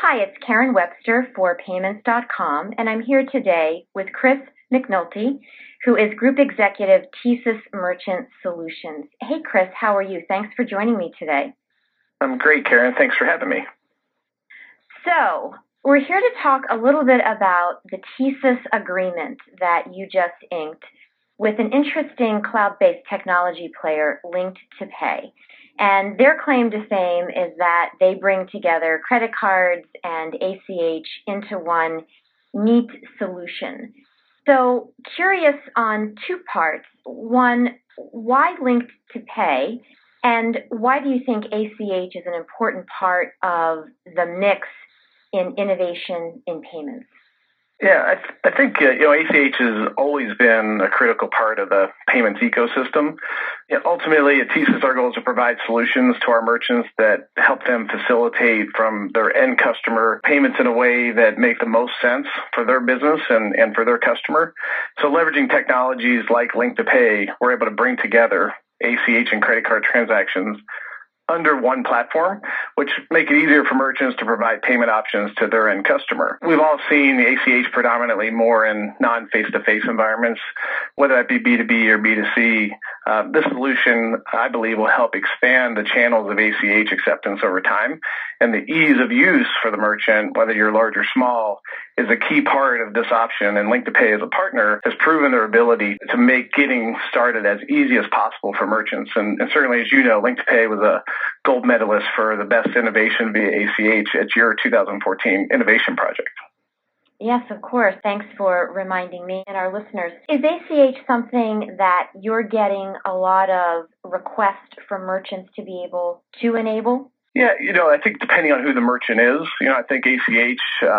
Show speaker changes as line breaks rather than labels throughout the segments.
Hi, it's Karen Webster for Payments.com, and I'm here today with Chris McNulty, who is Group Executive, TSYS Merchant Solutions. Hey, Chris, how are you? Thanks for joining me today.
I'm great, Karen. Thanks for having me.
So, we're here to talk a little bit about the TSYS agreement that you just inked with an interesting cloud-based technology player, Link2Pay. And their claim to fame is that they bring together credit cards and ACH into one neat solution. So, curious on two parts. One, why Link2Pay? And why do you think ACH is an important part of the mix in innovation in payments?
Yeah, I think ACH has always been a critical part of the payments ecosystem. Ultimately, at TSYS, our goal is to provide solutions to our merchants that help them facilitate from their end customer payments in a way that make the most sense for their business and for their customer. So leveraging technologies like Link2Pay, we're able to bring together ACH and credit card transactions under one platform, which make it easier for merchants to provide payment options to their end customer. We've all seen ACH predominantly more in non-face-to-face environments, whether that be B2B or B2C. This solution, I believe, will help expand the channels of ACH acceptance over time. And the ease of use for the merchant, whether you're large or small, is a key part of this option. And Link2Pay as a partner has proven their ability to make getting started as easy as possible for merchants. And certainly, as you know, Link2Pay was a gold medalist for the best innovation via ACH at your 2014 innovation project.
Yes, of course. Thanks for reminding me and our listeners. Is ACH something that you're getting a lot of requests from merchants to be able to enable?
Yeah, I think depending on who the merchant is, I think ACH,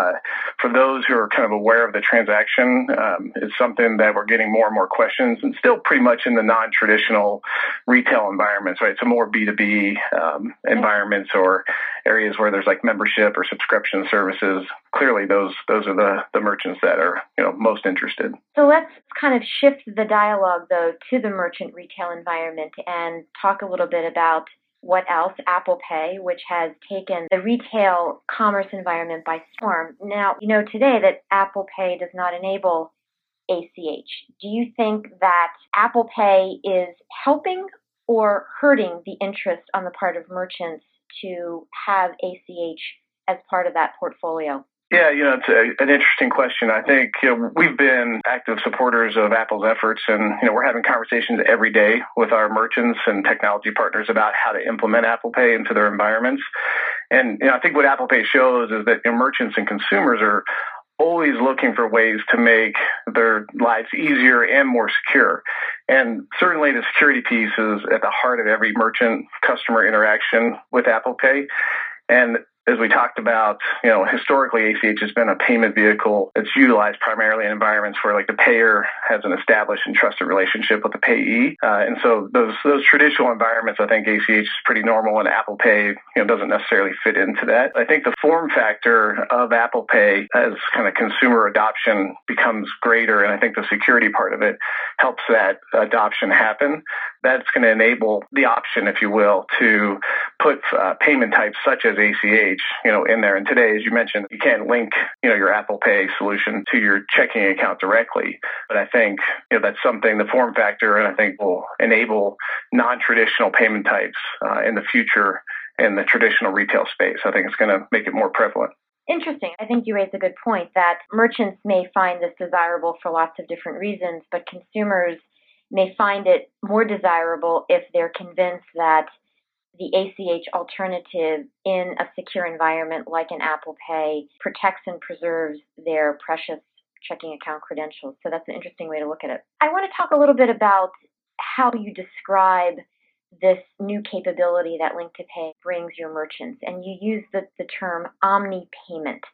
for those who are kind of aware of the transaction, is something that we're getting more and more questions, and still pretty much in the non-traditional retail environments, right? So more B2B environments or areas where there's like membership or subscription services. Clearly, those are the merchants that are most interested.
So let's kind of shift the dialogue, though, to the merchant retail environment and talk a little bit about what else? Apple Pay, which has taken the retail commerce environment by storm. Now, today that Apple Pay does not enable ACH. Do you think that Apple Pay is helping or hurting the interest on the part of merchants to have ACH as part of that portfolio?
Yeah, it's an interesting question. I think we've been active supporters of Apple's efforts, and we're having conversations every day with our merchants and technology partners about how to implement Apple Pay into their environments. And I think what Apple Pay shows is that merchants and consumers are always looking for ways to make their lives easier and more secure. And certainly the security piece is at the heart of every merchant customer interaction with Apple Pay. And as we talked about, historically ACH has been a payment vehicle that's utilized primarily in environments where like the payer has an established and trusted relationship with the payee. And so those traditional environments, I think ACH is pretty normal, and Apple Pay, doesn't necessarily fit into that. I think the form factor of Apple Pay as kind of consumer adoption becomes greater, and I think the security part of it helps that adoption happen. That's going to enable the option, if you will, to put payment types such as ACH, in there. And today, as you mentioned, you can't link, your Apple Pay solution to your checking account directly. But I think, that's something, the form factor, and I think will enable non-traditional payment types in the future in the traditional retail space. I think it's going to make it more prevalent.
Interesting. I think you raised a good point that merchants may find this desirable for lots of different reasons, but consumers may find it more desirable if they're convinced that the ACH alternative in a secure environment like an Apple Pay protects and preserves their precious checking account credentials. So that's an interesting way to look at it. I want to talk a little bit about how you describe this new capability that Link2Pay brings your merchants. And you use the term omni-payment.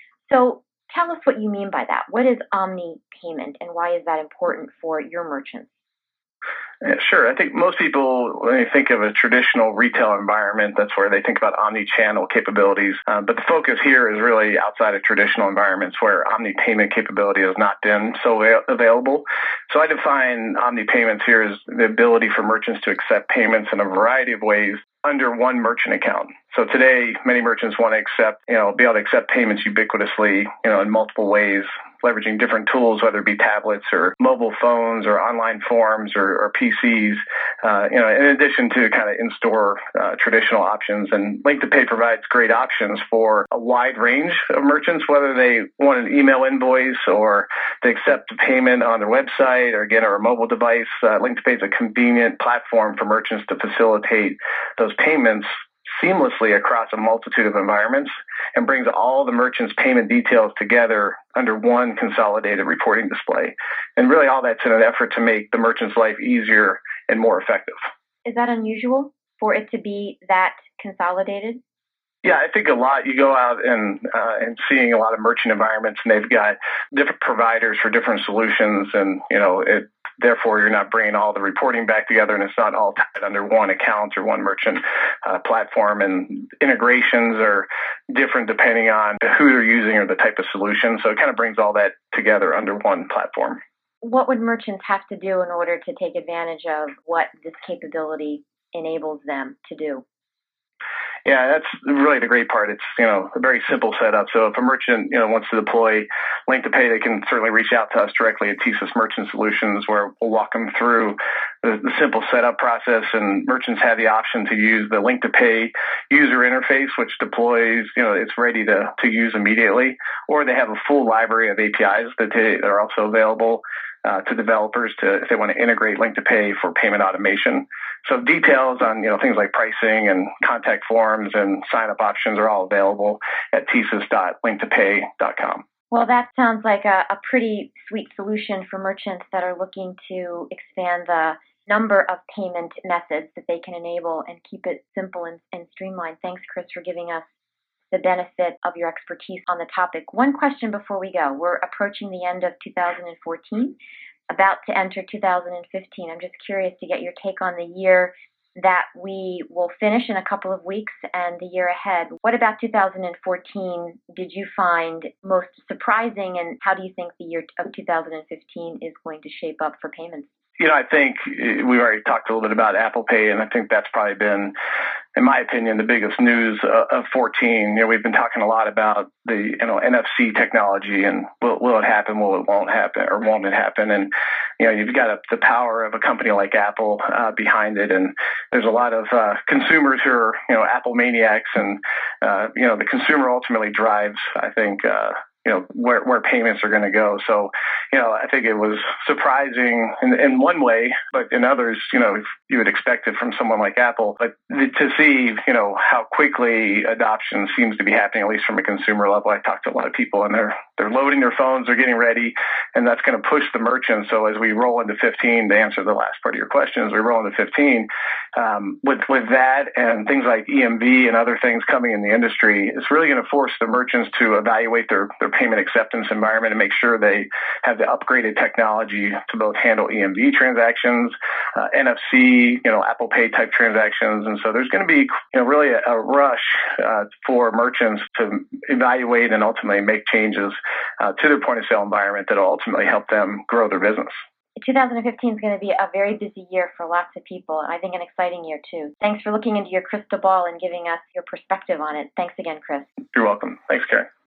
So tell us what you mean by that. What is omni-payment, and why is that important for your merchants?
Yeah, sure. I think most people, when they think of a traditional retail environment, that's where they think about omni-channel capabilities. But the focus here is really outside of traditional environments where omni-payment capability has not been so available. So I define omni-payments here as the ability for merchants to accept payments in a variety of ways under one merchant account. So today, many merchants want to accept, be able to accept payments ubiquitously, in multiple ways, leveraging different tools, whether it be tablets or mobile phones or online forms or PCs, in addition to kind of in-store traditional options. And Link to Pay provides great options for a wide range of merchants, whether they want an email invoice or they accept a payment on their website or again, or a mobile device. Link to Pay is a convenient platform for merchants to facilitate those payments seamlessly across a multitude of environments and brings all the merchants' payment details together under one consolidated reporting display. And really all that's in an effort to make the merchant's life easier and more effective.
Is that unusual for it to be that consolidated?
Yeah, I think a lot. You go out and seeing a lot of merchant environments, and they've got different providers for different solutions, and therefore you're not bringing all the reporting back together, and it's not all tied under one account or one merchant platform. And integrations are different depending on who they're using or the type of solution. So it kind of brings all that together under one platform.
What would merchants have to do in order to take advantage of what this capability enables them to do?
Yeah, that's really the great part. It's, a very simple setup. So if a merchant, wants to deploy Link to Pay, they can certainly reach out to us directly at TSYS Merchant Solutions, where we'll walk them through the simple setup process. And merchants have the option to use the Link to Pay user interface, which deploys, it's ready to use immediately, or they have a full library of APIs that are also available to developers if they want to integrate Link to Pay for payment automation. So details on, things like pricing and contact forms and sign-up options are all available at tsys.linktopay.com.
Well, that sounds like a pretty sweet solution for merchants that are looking to expand the number of payment methods that they can enable and keep it simple and streamlined. Thanks, Chris, for giving us the benefit of your expertise on the topic. One question before we go. We're approaching the end of 2014, about to enter 2015. I'm just curious to get your take on the year that we will finish in a couple of weeks and the year ahead. What about 2014 did you find most surprising, and how do you think the year of 2015 is going to shape up for payments?
I think we already talked a little bit about Apple Pay, and I think that's probably been, in my opinion, the biggest news of 14. We've been talking a lot about the NFC technology and will it happen, will it won't happen, or won't it happen? And you've got the power of a company like Apple behind it, and there's a lot of consumers who are Apple maniacs, and the consumer ultimately drives, I think, where payments are going to go. So, I think it was surprising in one way, but in others, you would expect it from someone like Apple. But to see, how quickly adoption seems to be happening, at least from a consumer level. I talked to a lot of people, and they're loading their phones, they're getting ready, and that's going to push the merchants. So as we roll into 15, to answer the last part of your question, as we roll into 15, with that and things like EMV and other things coming in the industry, it's really going to force the merchants to evaluate their payment acceptance environment and make sure they have the upgraded technology to both handle EMV transactions, NFC, Apple Pay type transactions. And so there's going to be, really a rush for merchants to evaluate and ultimately make changes to their point of sale environment that will ultimately help them grow their business.
2015 is going to be a very busy year for lots of people, and I think an exciting year too. Thanks for looking into your crystal ball and giving us your perspective on it. Thanks again, Chris.
You're welcome. Thanks, Karen.